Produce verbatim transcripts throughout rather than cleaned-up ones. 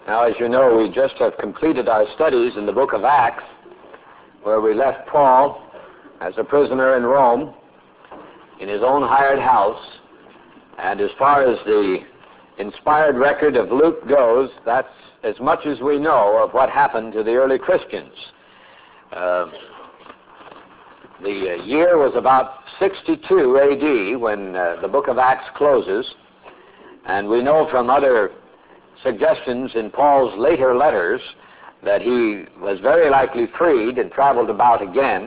Now, as you know, we just have completed our studies in the book of Acts, where we left Paul as a prisoner in Rome in his own hired house. And as far as the inspired record of Luke goes, that's as much as we know of what happened to the early Christians. Uh, the uh, year was about sixty-two A D when uh, the book of Acts closes, and we know from other suggestions in Paul's later letters that he was very likely freed and traveled about again.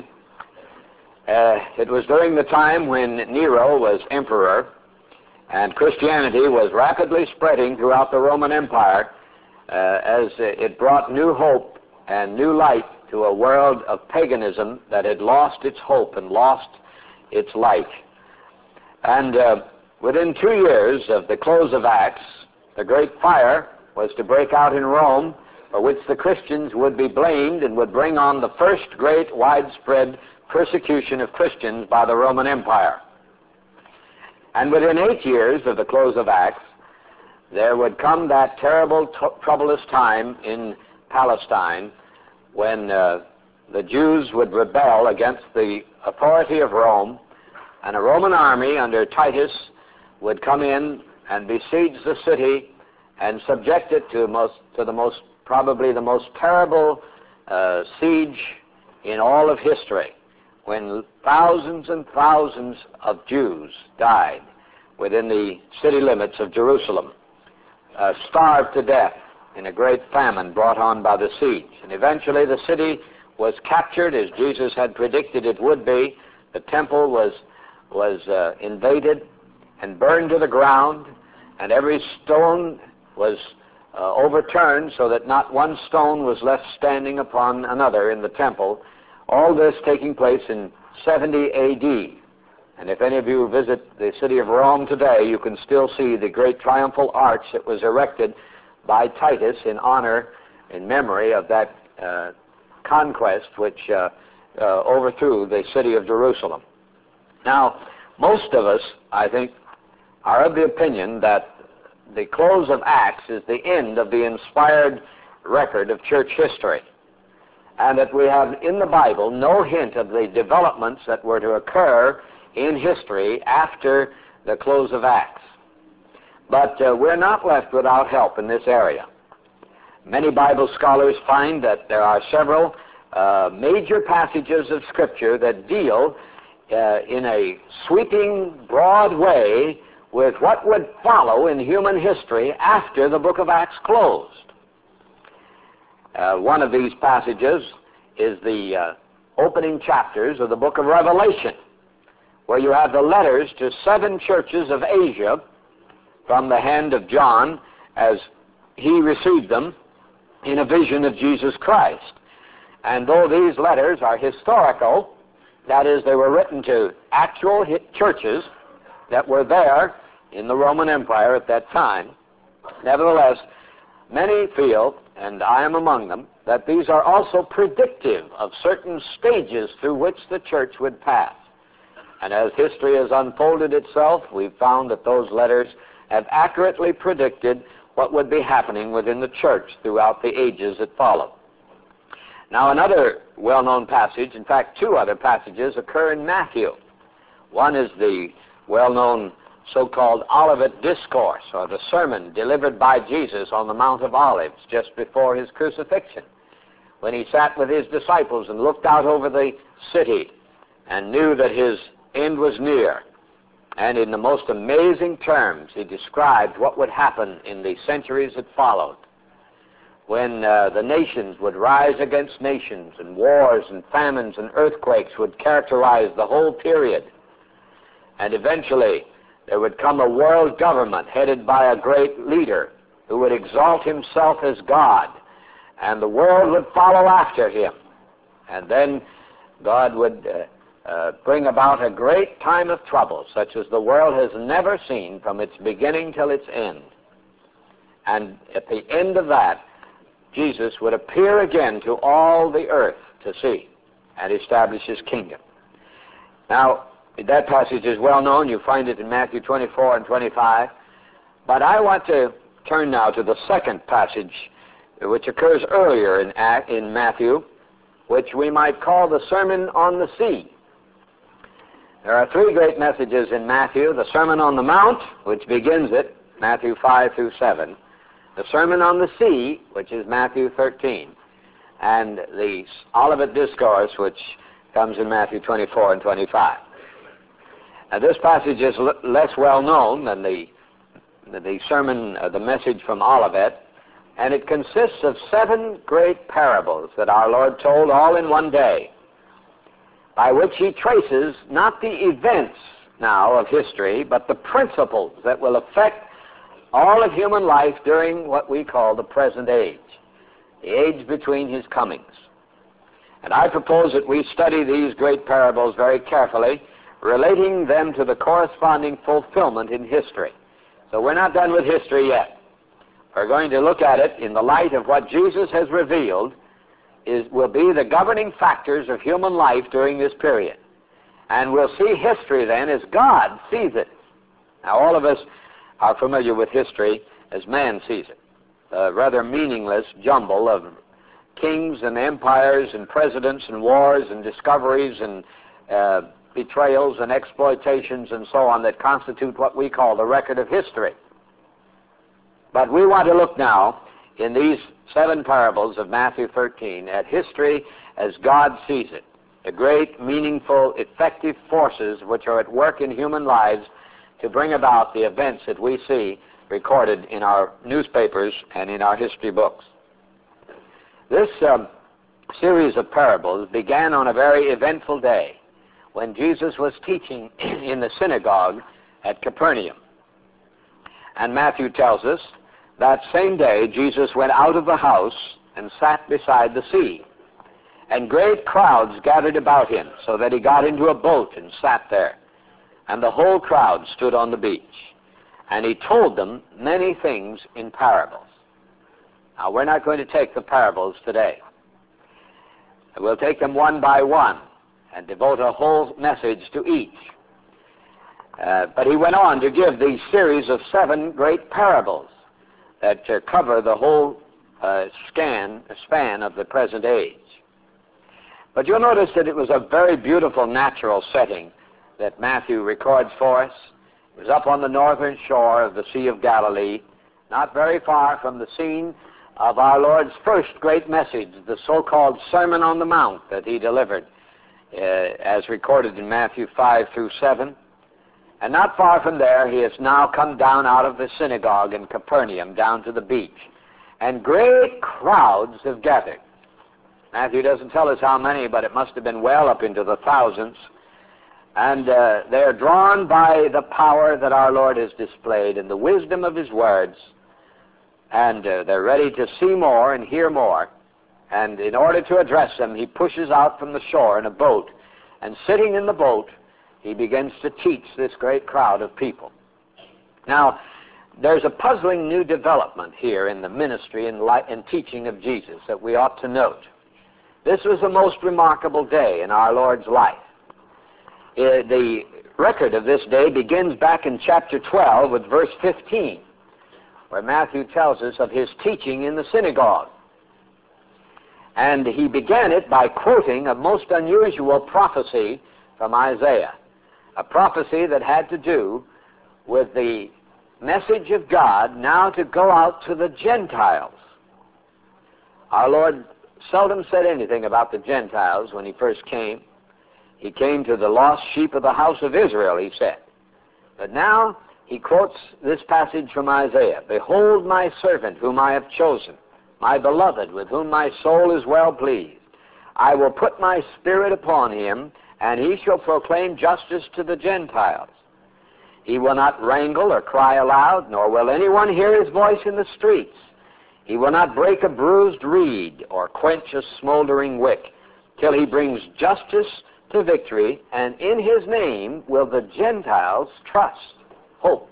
Uh, it was during the time when Nero was emperor and Christianity was rapidly spreading throughout the Roman Empire uh, as it brought new hope and new light to a world of paganism that had lost its hope and lost its light. And uh, within two years of the close of Acts, the great fire was to break out in Rome, for which the Christians would be blamed and would bring on the first great widespread persecution of Christians by the Roman Empire. And within eight years of the close of Acts, there would come that terrible, t- troublous time in Palestine when uh, the Jews would rebel against the authority of Rome, and a Roman army under Titus would come in and besiege the city and subject it to most to the most probably the most terrible uh, siege in all of history, when thousands and thousands of Jews died within the city limits of Jerusalem, uh, starved to death in a great famine brought on by the siege. And eventually the city was captured as Jesus had predicted it would be. The temple was was uh, invaded and burned to the ground, and every stone was uh, overturned so that not one stone was left standing upon another in the temple. All this taking place in seventy A D. And if any of you visit the city of Rome today, you can still see the great triumphal arch that was erected by Titus in honor, in memory of that uh, conquest which uh, uh, overthrew the city of Jerusalem. Now, most of us, I think, are of the opinion that the close of Acts is the end of the inspired record of church history, and that we have in the Bible no hint of the developments that were to occur in history after the close of Acts. But uh, we're not left without help in this area. Many Bible scholars find that there are several uh, major passages of Scripture that deal uh, in a sweeping, broad way with what would follow in human history after the book of Acts closed. Uh, one of these passages is the uh, opening chapters of the book of Revelation, where you have the letters to seven churches of Asia from the hand of John as he received them in a vision of Jesus Christ. And though these letters are historical, that is, they were written to actual churches that were there in the Roman Empire at that time, nevertheless, many feel, and I am among them, that these are also predictive of certain stages through which the church would pass. And as history has unfolded itself, we've found that those letters have accurately predicted what would be happening within the church throughout the ages that follow. Now, another well-known passage, in fact, two other passages occur in Matthew. One is the well-known so-called Olivet Discourse, or the sermon delivered by Jesus on the Mount of Olives just before his crucifixion, when he sat with his disciples and looked out over the city and knew that his end was near. And in the most amazing terms, he described what would happen in the centuries that followed, when uh, the nations would rise against nations, and wars and famines and earthquakes would characterize the whole period. And eventually, there would come a world government headed by a great leader who would exalt himself as God, and the world would follow after him. And then God would uh, uh, bring about a great time of trouble, such as the world has never seen from its beginning till its end. And at the end of that, Jesus would appear again to all the earth to see and establish his kingdom. Now, that passage is well known. You find it in Matthew twenty-four and twenty-five. But I want to turn now to the second passage which occurs earlier in, in Matthew, which we might call the Sermon on the Sea. There are three great messages in Matthew: the Sermon on the Mount, which begins it, Matthew five through seven, the Sermon on the Sea, which is Matthew thirteen, and the Olivet Discourse, which comes in Matthew twenty-four and twenty-five. Now, this passage is l- less well known than the, the sermon, uh, the message from Olivet, and it consists of seven great parables that our Lord told all in one day, by which he traces not the events now of history, but the principles that will affect all of human life during what we call the present age, the age between his comings. And I propose that we study these great parables very carefully, relating them to the corresponding fulfillment in history. So we're not done with history yet. We're going to look at it in the light of what Jesus has revealed is, will be the governing factors of human life during this period. And we'll see history then as God sees it. Now, all of us are familiar with history as man sees it. A rather meaningless jumble of kings and empires and presidents and wars and discoveries and uh, betrayals and exploitations and so on that constitute what we call the record of history. But we want to look now in these seven parables of Matthew thirteen at history as God sees it, the great, meaningful, effective forces which are at work in human lives to bring about the events that we see recorded in our newspapers and in our history books. This um, series of parables began on a very eventful day when Jesus was teaching in the synagogue at Capernaum. And Matthew tells us that same day Jesus went out of the house and sat beside the sea. And great crowds gathered about him, so that he got into a boat and sat there. And the whole crowd stood on the beach. And he told them many things in parables. Now, we're not going to take the parables today. We'll take them one by one and devote a whole message to each. Uh, but he went on to give these series of seven great parables that uh, cover the whole uh, scan, span of the present age. But you'll notice that it was a very beautiful natural setting that Matthew records for us. It was up on the northern shore of the Sea of Galilee, not very far from the scene of our Lord's first great message, the so-called Sermon on the Mount that he delivered, uh, as recorded in Matthew five through seven. And not far from there, he has now come down out of the synagogue in Capernaum down to the beach. And great crowds have gathered. Matthew doesn't tell us how many, but it must have been well up into the thousands. And uh, they are drawn by the power that our Lord has displayed and the wisdom of his words. And uh, they're ready to see more and hear more. And in order to address them, he pushes out from the shore in a boat. And sitting in the boat, he begins to teach this great crowd of people. Now, there's a puzzling new development here in the ministry and, li- and teaching of Jesus that we ought to note. This was a most remarkable day in our Lord's life. Uh, the record of this day begins back in chapter twelve with verse fifteen, where Matthew tells us of his teaching in the synagogue. And he began it by quoting a most unusual prophecy from Isaiah, a prophecy that had to do with the message of God now to go out to the Gentiles. Our Lord seldom said anything about the Gentiles when he first came. He came to the lost sheep of the house of Israel, he said. But now he quotes this passage from Isaiah. Behold my servant whom I have chosen, my beloved with whom my soul is well pleased. I will put my spirit upon him, and he shall proclaim justice to the Gentiles. He will not wrangle or cry aloud, nor will anyone hear his voice in the streets. He will not break a bruised reed or quench a smoldering wick, till he brings justice to victory, and in his name will the Gentiles trust. Hope.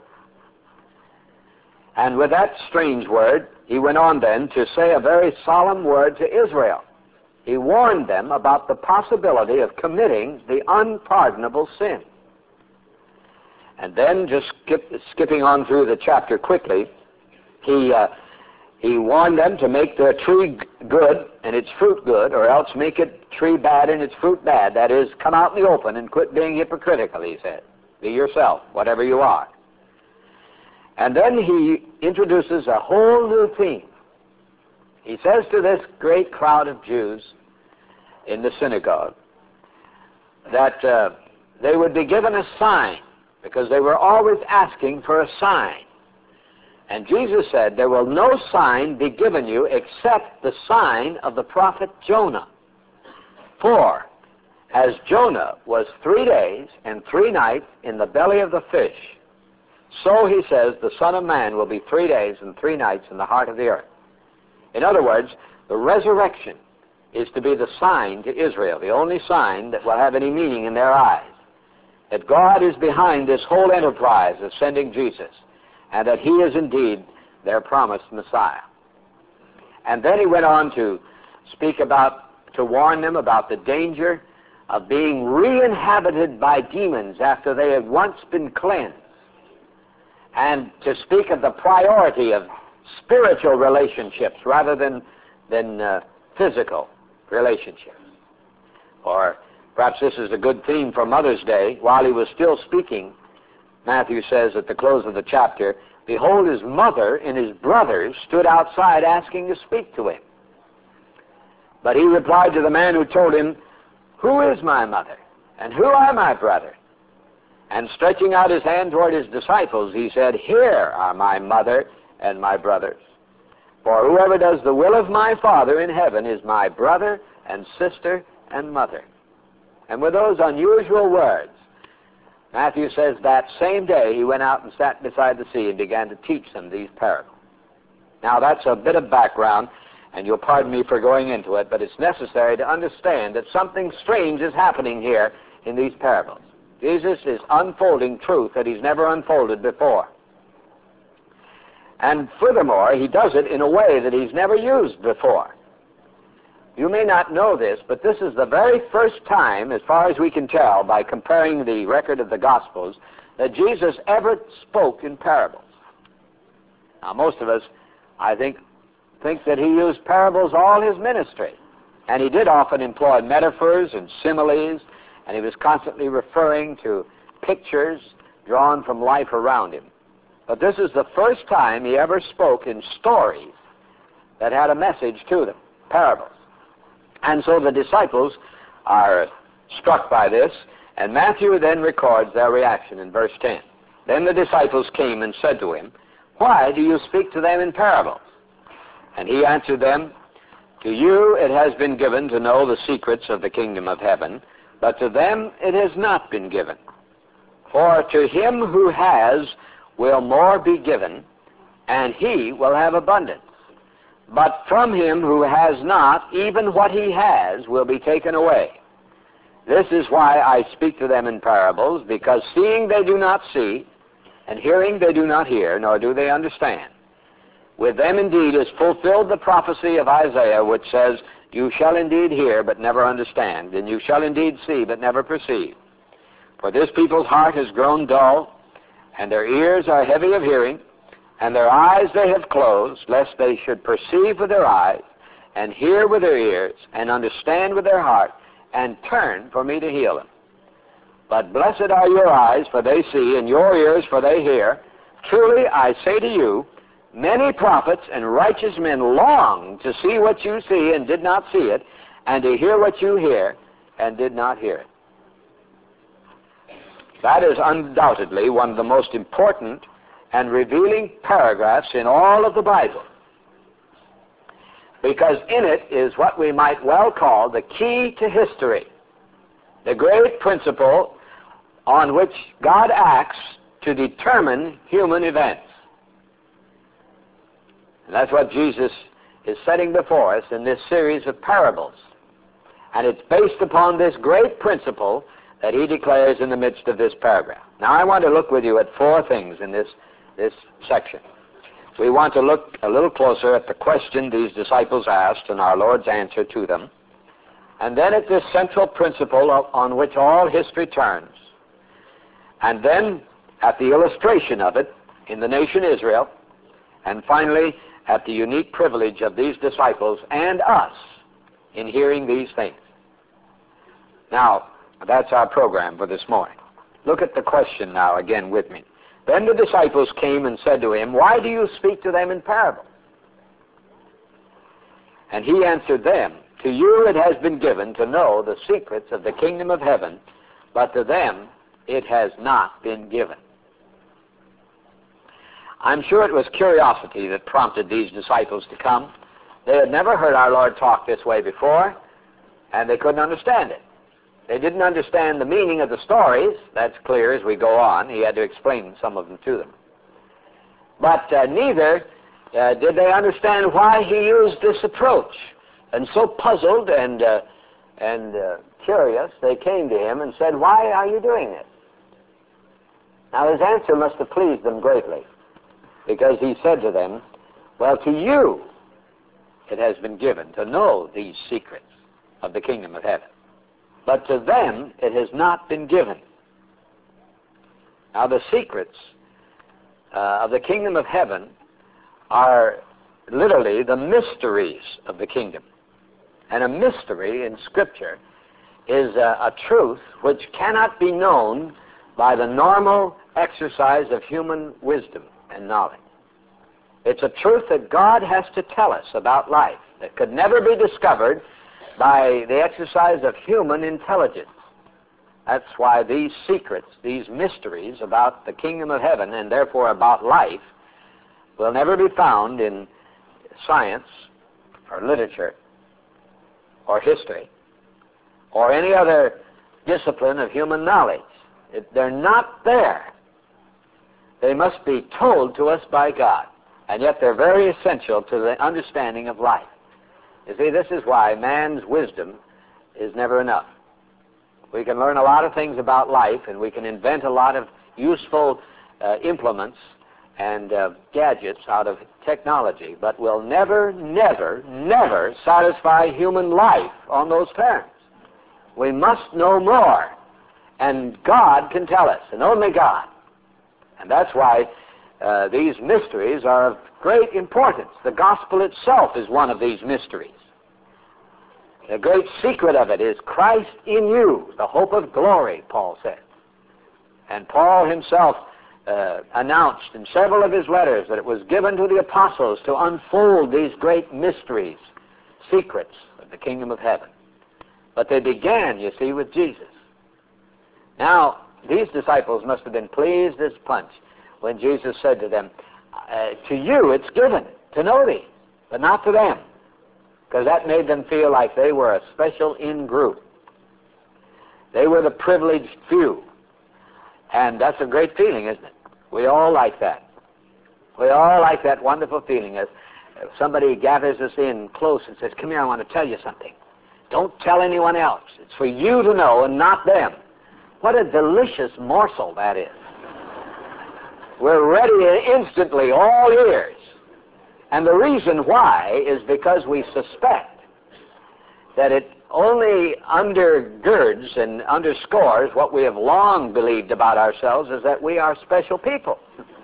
And with that strange word, he went on then to say a very solemn word to Israel. He warned them about the possibility of committing the unpardonable sin. And then, just skip, skipping on through the chapter quickly, he uh, he warned them to make their tree good and its fruit good, or else make it tree bad and its fruit bad. That is, come out in the open and quit being hypocritical, he said. Be yourself, whatever you are. And then he introduces a whole new theme. He says to this great crowd of Jews in the synagogue that uh, they would be given a sign, because they were always asking for a sign. And Jesus said, there will no sign be given you except the sign of the prophet Jonah. For as Jonah was three days and three nights in the belly of the fish, so, he says, the Son of Man will be three days and three nights in the heart of the earth. In other words, the resurrection is to be the sign to Israel, the only sign that will have any meaning in their eyes, that God is behind this whole enterprise of sending Jesus, and that he is indeed their promised Messiah. And then he went on to speak about, to warn them about the danger of being re-inhabited by demons after they had once been cleansed, and to speak of the priority of spiritual relationships rather than, than uh, physical relationships. Or perhaps this is a good theme for Mother's Day. While he was still speaking, Matthew says at the close of the chapter, behold, his mother and his brothers stood outside asking to speak to him. But he replied to the man who told him, who is my mother, and who are my brothers? And stretching out his hand toward his disciples, he said, here are my mother and my brothers. For whoever does the will of my Father in heaven is my brother and sister and mother. And with those unusual words, Matthew says that same day he went out and sat beside the sea and began to teach them these parables. Now that's a bit of background, and you'll pardon me for going into it, but it's necessary to understand that something strange is happening here in these parables. Jesus is unfolding truth that he's never unfolded before. And furthermore, he does it in a way that he's never used before. You may not know this, but this is the very first time, as far as we can tell by comparing the record of the Gospels, that Jesus ever spoke in parables. Now, most of us, I think, think that he used parables all his ministry. And he did often employ metaphors and similes, and he was constantly referring to pictures drawn from life around him. But this is the first time he ever spoke in stories that had a message to them, parables. And so the disciples are struck by this, and Matthew then records their reaction in verse ten. Then the disciples came and said to him, why do you speak to them in parables? And he answered them, to you it has been given to know the secrets of the kingdom of heaven, but to them it has not been given. For to him who has will more be given, and he will have abundance. But from him who has not, even what he has will be taken away. This is why I speak to them in parables, because seeing they do not see, and hearing they do not hear, nor do they understand. With them indeed is fulfilled the prophecy of Isaiah, which says, you shall indeed hear, but never understand, and you shall indeed see, but never perceive. For this people's heart has grown dull, and their ears are heavy of hearing, and their eyes they have closed, lest they should perceive with their eyes, and hear with their ears, and understand with their heart, and turn for me to heal them. But blessed are your eyes, for they see, and your ears, for they hear. Truly I say to you, many prophets and righteous men longed to see what you see and did not see it, and to hear what you hear and did not hear it. That is undoubtedly one of the most important and revealing paragraphs in all of the Bible, because in it is what we might well call the key to history, the great principle on which God acts to determine human events. And that's what Jesus is setting before us in this series of parables. And it's based upon this great principle that he declares in the midst of this paragraph. Now I want to look with you at four things in this, this section. We want to look a little closer at the question these disciples asked and our Lord's answer to them, and then at this central principle on which all history turns, and then at the illustration of it in the nation Israel, and finally at the unique privilege of these disciples and us in hearing these things. Now, that's our program for this morning. Look at the question now again with me. Then the disciples came and said to him, "Why do you speak to them in parables?" And he answered them, "To you it has been given to know the secrets of the kingdom of heaven, but to them it has not been given." I'm sure it was curiosity that prompted these disciples to come. They had never heard our Lord talk this way before, and they couldn't understand it. They didn't understand the meaning of the stories. That's clear as we go on. He had to explain some of them to them. But uh, neither uh, did they understand why he used this approach. And so puzzled and, uh, and uh, curious, they came to him and said, "Why are you doing this?" Now his answer must have pleased them greatly, because he said to them, "Well, to you it has been given to know these secrets of the kingdom of heaven, but to them it has not been given." Now the secrets uh, of the kingdom of heaven are literally the mysteries of the kingdom. And a mystery in Scripture is a, a truth which cannot be known by the normal exercise of human wisdom and knowledge. It's a truth that God has to tell us about life that could never be discovered by the exercise of human intelligence. That's why these secrets, these mysteries about the kingdom of heaven, and therefore about life, will never be found in science or literature or history or any other discipline of human knowledge. It, they're not there. They must be told to us by God, and yet they're very essential to the understanding of life. You see, this is why man's wisdom is never enough. We can learn a lot of things about life, and we can invent a lot of useful uh, implements and uh, gadgets out of technology, but we'll never, never, never satisfy human life on those terms. We must know more, and God can tell us, and only God. And that's why uh, these mysteries are of great importance. The gospel itself is one of these mysteries. The great secret of it is Christ in you, the hope of glory, Paul said. And Paul himself uh, announced in several of his letters that it was given to the apostles to unfold these great mysteries, secrets of the kingdom of heaven. But they began, you see, with Jesus. Now, these disciples must have been pleased as punch when Jesus said to them, uh, "To you it's given to know these, but not to them," because that made them feel like they were a special in-group. They were the privileged few. And that's a great feeling, isn't it? We all like that. We all like that wonderful feeling as somebody gathers us in close and says, "Come here, I want to tell you something. Don't tell anyone else. It's for you to know and not them." What a delicious morsel that is. We're ready instantly, all ears. And the reason why is because we suspect that it only undergirds and underscores what we have long believed about ourselves, is that we are special people.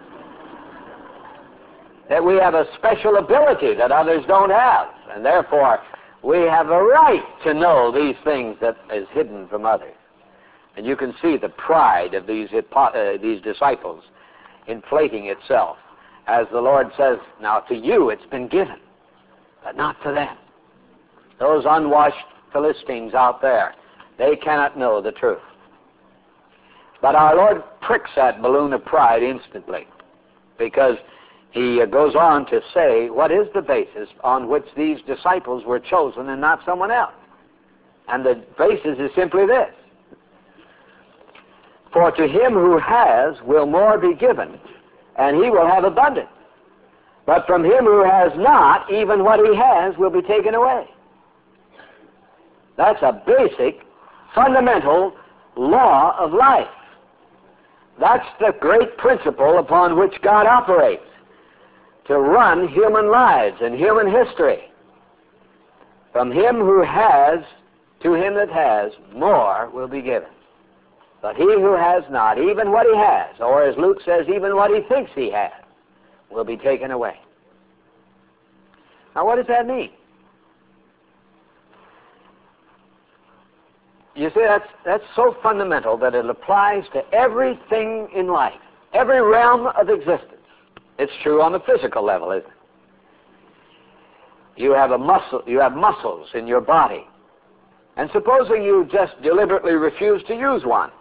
That we have a special ability that others don't have. And therefore, we have a right to know these things that is hidden from others. And you can see the pride of these, uh, these disciples inflating itself. As the Lord says, "Now to you it's been given, but not to them." Those unwashed Philistines out there, they cannot know the truth. But our Lord pricks that balloon of pride instantly, because he goes on to say what is the basis on which these disciples were chosen and not someone else. And the basis is simply this: "For to him who has will more be given, and he will have abundance. But from him who has not, even what he has will be taken away." That's a basic, fundamental law of life. That's the great principle upon which God operates to run human lives and human history. From him who has, to him that has, more will be given. But he who has not, even what he has, or as Luke says, even what he thinks he has, will be taken away. Now, what does that mean? You see, that's, that's so fundamental that it applies to everything in life, every realm of existence. It's true on the physical level, isn't it? You have a muscle, you have muscles in your body. And supposing you just deliberately refuse to use one,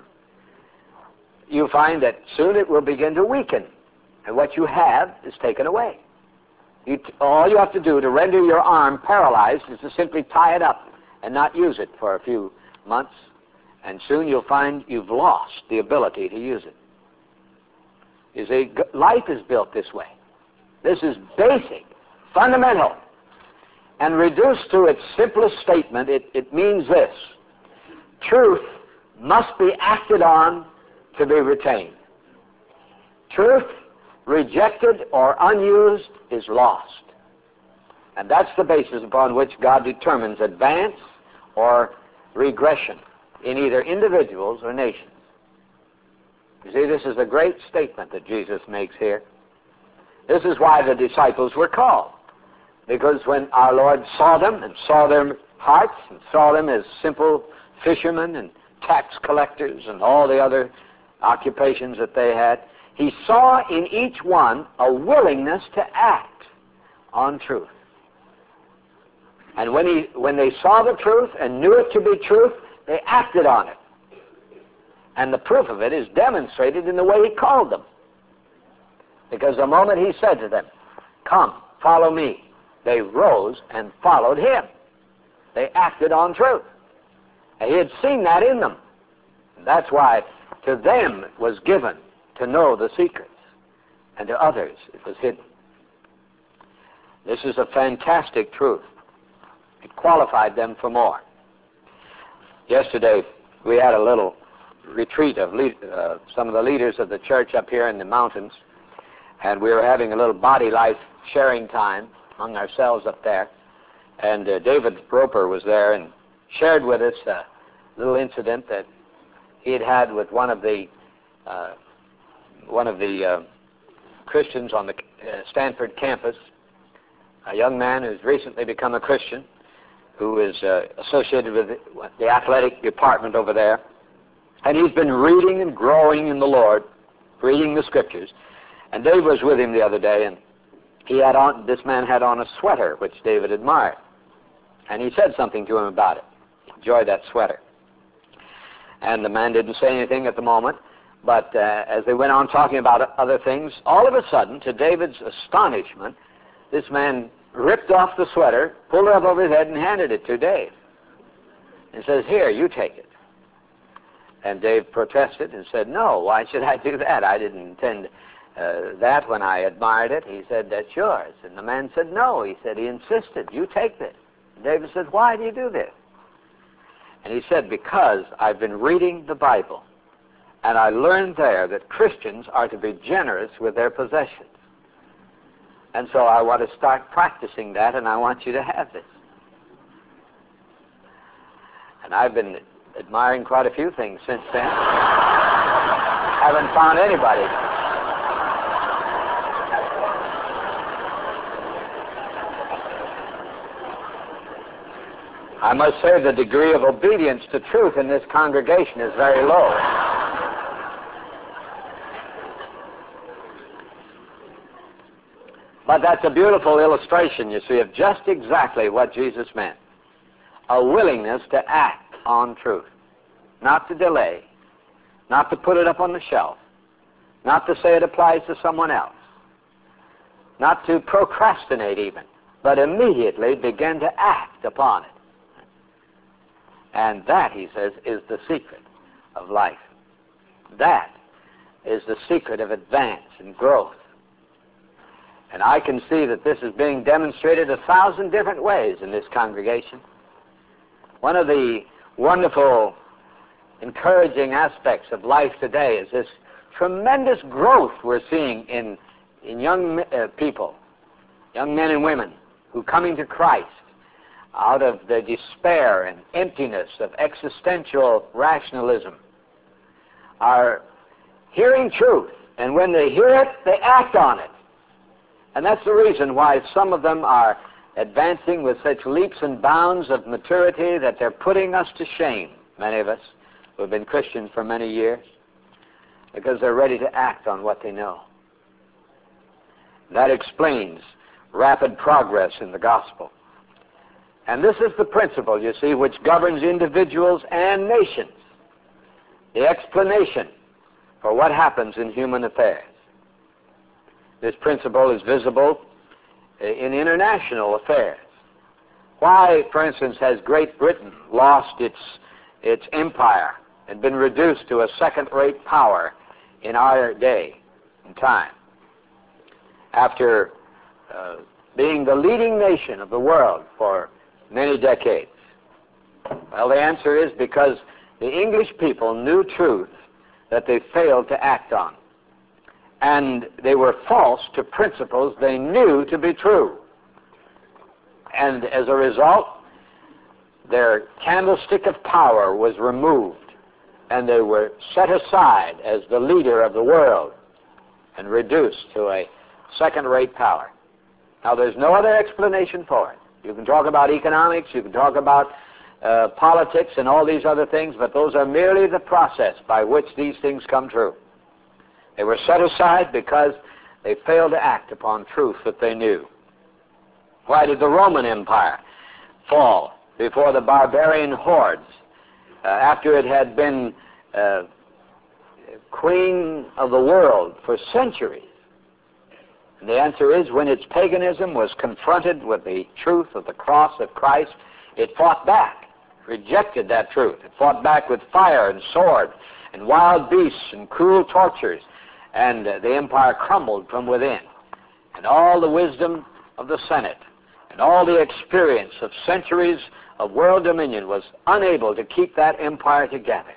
you find that soon it will begin to weaken, and what you have is taken away. You t- all you have to do to render your arm paralyzed is to simply tie it up and not use it for a few months, and soon you'll find you've lost the ability to use it. You see, g- life is built this way. This is basic, fundamental. And reduced to its simplest statement, it, it means this: truth must be acted on to be retained. Truth rejected or unused is lost. And that's the basis upon which God determines advance or regression in either individuals or nations. You see, this is a great statement that Jesus makes here. This is why the disciples were called. Because when our Lord saw them and saw their hearts and saw them as simple fishermen and tax collectors and all the other occupations that they had, he saw in each one a willingness to act on truth. And when, he, when they saw the truth and knew it to be truth, they acted on it. And the proof of it is demonstrated in the way he called them. Because the moment he said to them, "Come, follow me," they rose and followed him. They acted on truth. And he had seen that in them. And that's why to them it was given to know the secrets, and to others it was hidden. This is a fantastic truth. It qualified them for more. Yesterday we had a little retreat of lead, uh, some of the leaders of the church up here in the mountains, and we were having a little body life sharing time among ourselves up there. And uh, David Roper was there and shared with us a little incident that he had had with one of the uh, one of the uh, Christians on the uh, Stanford campus, a young man who's recently become a Christian, who is uh, associated with the, the athletic department over there. And he's been reading and growing in the Lord, reading the Scriptures. And Dave was with him the other day, and he had on, this man had on a sweater, which David admired. And he said something to him about it. He enjoyed that sweater. And the man didn't say anything at the moment, but uh, as they went on talking about other things, all of a sudden, to David's astonishment, this man ripped off the sweater, pulled it up over his head, and handed it to Dave. And says, "Here, you take it." And Dave protested and said, "No, why should I do that? I didn't intend uh, that when I admired it." He said, "That's yours." And the man said, "No." He said, he insisted, "You take this." And David said, "Why do you do this?" And he said, "Because I've been reading the Bible, and I learned there that Christians are to be generous with their possessions. And so I want to start practicing that, and I want you to have this." And I've been admiring quite a few things since then. Haven't found anybody. I must say the degree of obedience to truth in this congregation is very low. But that's a beautiful illustration, you see, of just exactly what Jesus meant. A willingness to act on truth. Not to delay. Not to put it up on the shelf. Not to say it applies to someone else. Not to procrastinate even, but immediately begin to act upon it. And that, he says, is the secret of life. That is the secret of advance and growth. And I can see that this is being demonstrated a thousand different ways in this congregation. One of the wonderful, encouraging aspects of life today is this tremendous growth we're seeing in, in young uh, people, young men and women who coming to Christ out of the despair and emptiness of existential rationalism are hearing truth, and when they hear it, they act on it. And that's the reason why some of them are advancing with such leaps and bounds of maturity that they're putting us to shame, many of us who have been Christians for many years, because they're ready to act on what they know. That explains rapid progress in the gospel. And this is the principle, you see, which governs individuals and nations. The explanation for what happens in human affairs. This principle is visible in international affairs. Why, for instance, has Great Britain lost its, its empire and been reduced to a second-rate power in our day and time? After uh, being the leading nation of the world for many decades? Well, the answer is because the English people knew truth that they failed to act on. And they were false to principles they knew to be true. And as a result, their candlestick of power was removed, and they were set aside as the leader of the world and reduced to a second-rate power. Now, there's no other explanation for it. You can talk about economics, you can talk about uh, politics and all these other things, but those are merely the process by which these things come true. They were set aside because they failed to act upon truth that they knew. Why did the Roman Empire fall before the barbarian hordes uh, after it had been uh, queen of the world for centuries? And the answer is, when its paganism was confronted with the truth of the cross of Christ, it fought back, rejected that truth. It fought back with fire and sword and wild beasts and cruel tortures, and uh, the empire crumbled from within. And all the wisdom of the Senate and all the experience of centuries of world dominion was unable to keep that empire together.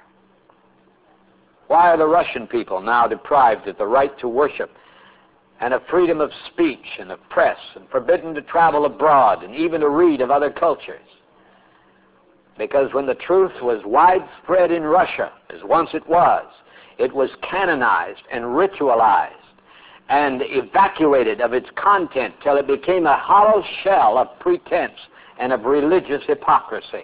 Why are the Russian people now deprived of the right to worship and of freedom of speech and of press, and forbidden to travel abroad and even to read of other cultures? Because when the truth was widespread in Russia, as once it was, it was canonized and ritualized and evacuated of its content till it became a hollow shell of pretense and of religious hypocrisy.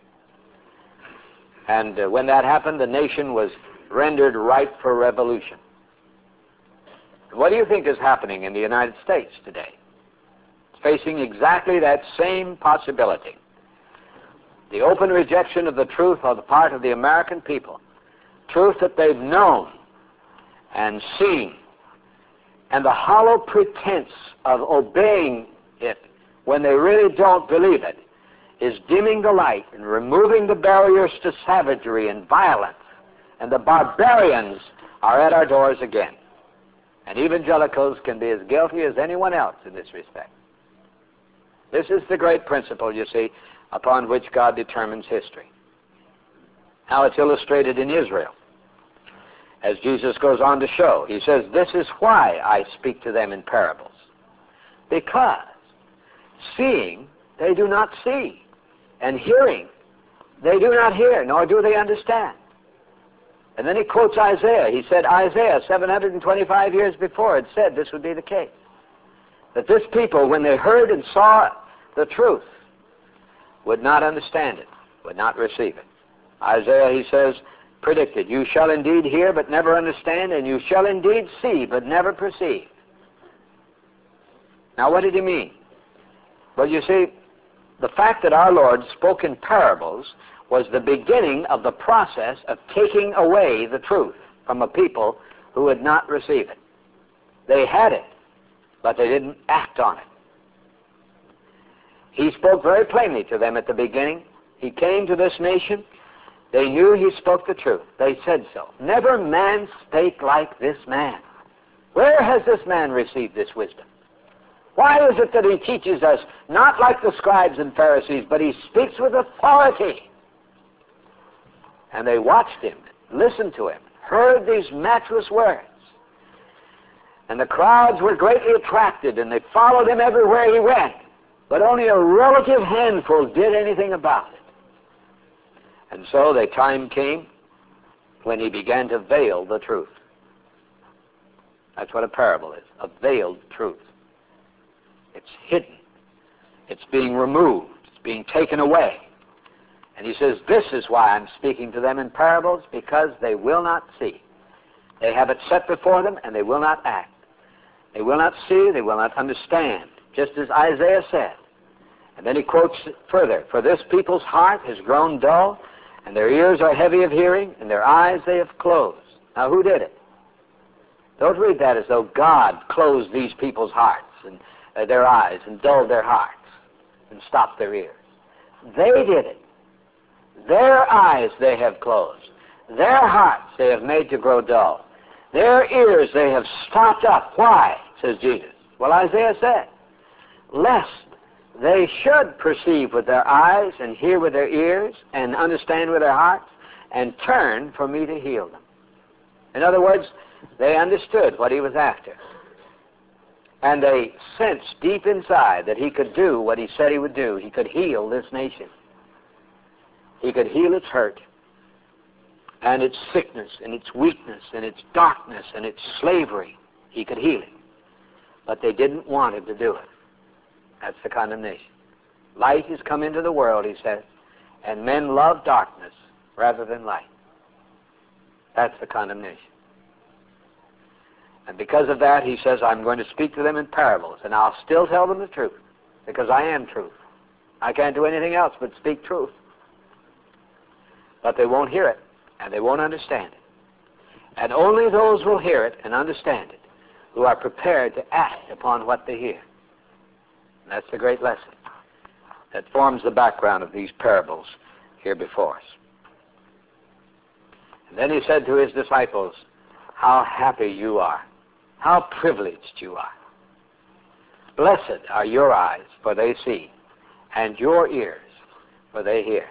And uh, when that happened, the nation was rendered ripe for revolution. What do you think is happening in the United States today? It's facing exactly that same possibility. The open rejection of the truth on the part of the American people, truth that they've known and seen, and the hollow pretense of obeying it when they really don't believe it, is dimming the light and removing the barriers to savagery and violence, and the barbarians are at our doors again. And evangelicals can be as guilty as anyone else in this respect. This is the great principle, you see, upon which God determines history. How it's illustrated in Israel. As Jesus goes on to show, he says, "This is why I speak to them in parables. Because seeing they do not see, and hearing they do not hear, nor do they understand." And then he quotes Isaiah. He said, Isaiah, seven hundred twenty-five years before, had said this would be the case. That this people, when they heard and saw the truth, would not understand it, would not receive it. Isaiah, he says, predicted, "You shall indeed hear, but never understand, and you shall indeed see, but never perceive." Now, what did he mean? Well, you see, the fact that our Lord spoke in parables was the beginning of the process of taking away the truth from a people who would not receive it. They had it, but they didn't act on it. He spoke very plainly to them at the beginning. He came to this nation. They knew he spoke the truth. They said so. "Never man spake like this man. Where has this man received this wisdom? Why is it that he teaches us not like the scribes and Pharisees, but he speaks with authority?" And they watched him, listened to him, heard these matchless words. And the crowds were greatly attracted, and they followed him everywhere he went. But only a relative handful did anything about it. And so the time came when he began to veil the truth. That's what a parable is, a veiled truth. It's hidden. It's being removed. It's being taken away. And he says, this is why I'm speaking to them in parables, because they will not see. They have it set before them, and they will not act. They will not see, they will not understand, just as Isaiah said. And then he quotes further, for this people's heart has grown dull, and their ears are heavy of hearing, and their eyes they have closed. Now, who did it? Don't read that as though God closed these people's hearts and uh, their eyes and dulled their hearts and stopped their ears. They did it. Their eyes they have closed. Their hearts they have made to grow dull. Their ears they have stopped up. Why, says Jesus? Well, Isaiah said, lest they should perceive with their eyes and hear with their ears and understand with their hearts and turn for me to heal them. In other words, they understood what he was after. And they sensed deep inside that he could do what he said he would do. He could heal this nation. He could heal its hurt and its sickness and its weakness and its darkness and its slavery. He could heal it. But they didn't want him to do it. That's the condemnation. Light has come into the world, he says, and men love darkness rather than light. That's the condemnation. And because of that, he says, I'm going to speak to them in parables, and I'll still tell them the truth, because I am truth. I can't do anything else but speak truth. But they won't hear it, and they won't understand it. And only those will hear it and understand it who are prepared to act upon what they hear. And that's the great lesson that forms the background of these parables here before us. And then he said to his disciples, how happy you are. How privileged you are. Blessed are your eyes, for they see, and your ears, for they hear.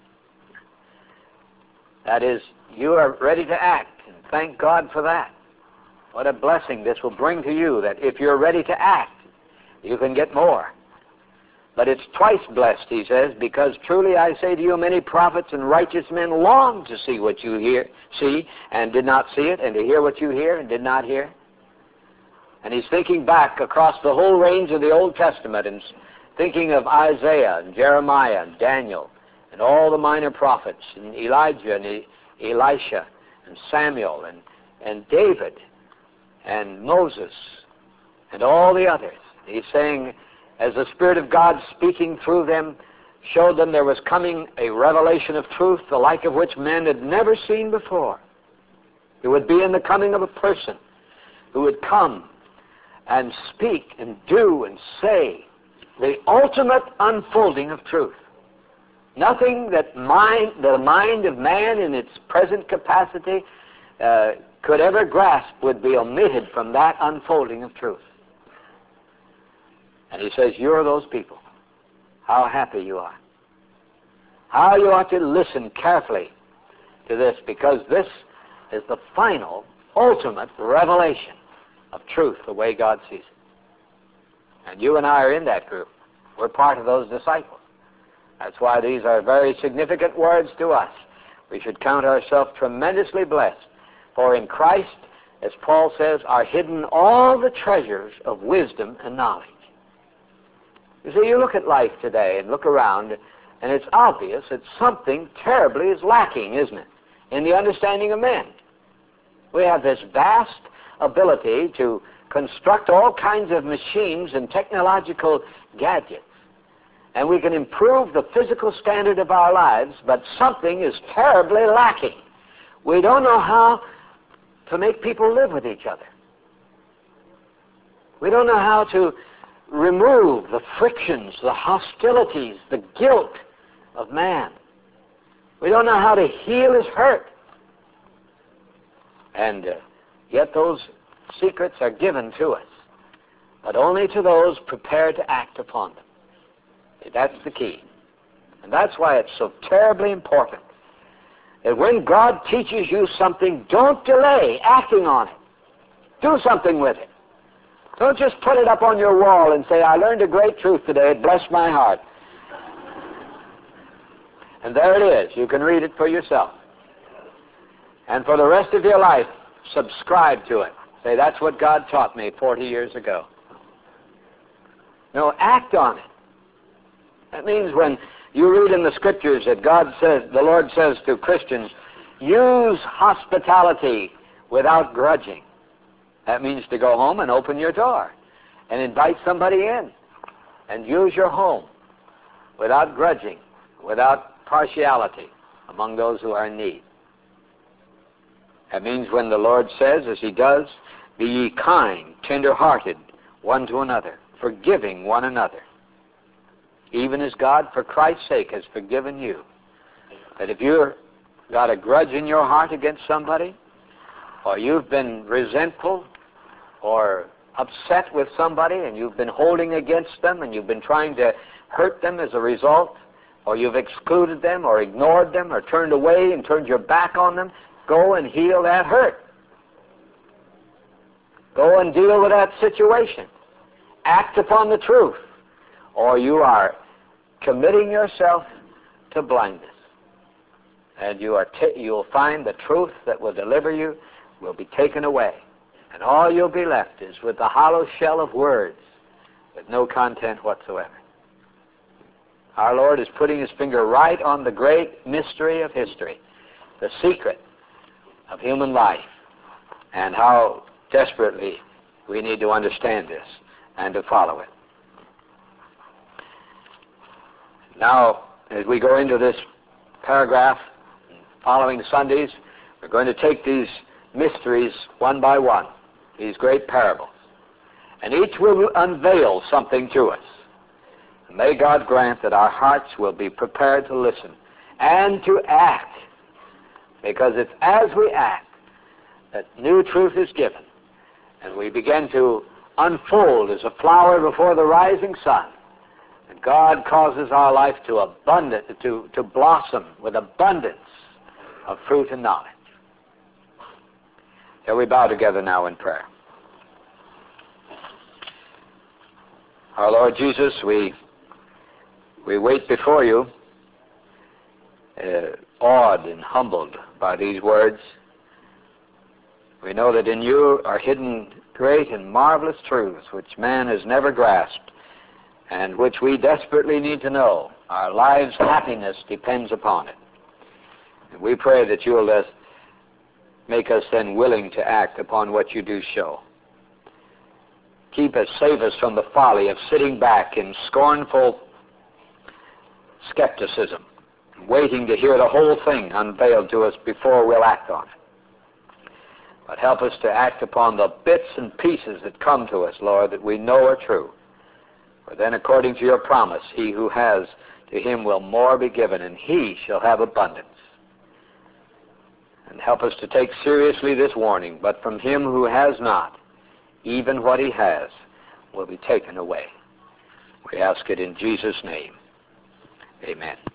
That is, you are ready to act, and thank God for that. What a blessing this will bring to you, that if you're ready to act, you can get more. But it's twice blessed, he says, because truly I say to you, many prophets and righteous men long to see what you hear, see, and did not see it, and to hear what you hear and did not hear. And he's thinking back across the whole range of the Old Testament and thinking of Isaiah and Jeremiah and Daniel and all the minor prophets and Elijah and E- Elisha and Samuel and, and David and Moses and all the others. He's saying, as the Spirit of God speaking through them showed them there was coming a revelation of truth, the like of which men had never seen before. It would be in the coming of a person who would come and speak and do and say the ultimate unfolding of truth. Nothing that mind, the mind of man in its present capacity uh, could ever grasp would be omitted from that unfolding of truth. And he says, you're those people. How happy you are. How you ought to listen carefully to this, because this is the final, ultimate revelation of truth, the way God sees it. And you and I are in that group. We're part of those disciples. That's why these are very significant words to us. We should count ourselves tremendously blessed. For in Christ, as Paul says, are hidden all the treasures of wisdom and knowledge. You see, you look at life today and look around, and it's obvious that something terribly is lacking, isn't it, in the understanding of men. We have this vast ability to construct all kinds of machines and technological gadgets, and we can improve the physical standard of our lives, but something is terribly lacking. We don't know how to make people live with each other. We don't know how to remove the frictions, the hostilities, the guilt of man. We don't know how to heal his hurt. And uh, yet those secrets are given to us, but only to those prepared to act upon them. That's the key. And that's why it's so terribly important that when God teaches you something, don't delay acting on it. Do something with it. Don't just put it up on your wall and say, I learned a great truth today, it blessed my heart. And there it is. You can read it for yourself. And for the rest of your life, subscribe to it. Say, that's what God taught me forty years ago. No, act on it. That means when you read in the Scriptures that God says, the Lord says to Christians, use hospitality without grudging. That means to go home and open your door and invite somebody in and use your home without grudging, without partiality among those who are in need. That means when the Lord says, as He does, be ye kind, tender-hearted, one to another, forgiving one another, even as God, for Christ's sake, has forgiven you. That if you've got a grudge in your heart against somebody, or you've been resentful or upset with somebody and you've been holding against them and you've been trying to hurt them as a result, or you've excluded them or ignored them or turned away and turned your back on them, go and heal that hurt. Go and deal with that situation. Act upon the truth, or you are committing yourself to blindness. And you are ta- you'll find the truth that will deliver you will be taken away. And all you'll be left is with the hollow shell of words with no content whatsoever. Our Lord is putting His finger right on the great mystery of history, the secret of human life, and how desperately we need to understand this and to follow it. Now, as we go into this paragraph, following Sundays, we're going to take these mysteries one by one, these great parables, and each will unveil something to us. And may God grant that our hearts will be prepared to listen and to act, because it's as we act that new truth is given, and we begin to unfold as a flower before the rising sun, and God causes our life to abundant, to, to blossom with abundance of fruit and knowledge. Shall we bow together now in prayer? Our Lord Jesus, we we wait before you, uh, awed and humbled by these words. We know that in you are hidden great and marvelous truths which man has never grasped and which we desperately need to know. Our lives' happiness depends upon it. And we pray that you will uh, make us then willing to act upon what you do show. Keep us, save us from the folly of sitting back in scornful skepticism, waiting to hear the whole thing unveiled to us before we'll act on it. But help us to act upon the bits and pieces that come to us, Lord, that we know are true. For then, according to your promise, he who has, to him will more be given, and he shall have abundance. And help us to take seriously this warning, but from him who has not, even what he has will be taken away. We ask it in Jesus' name. Amen.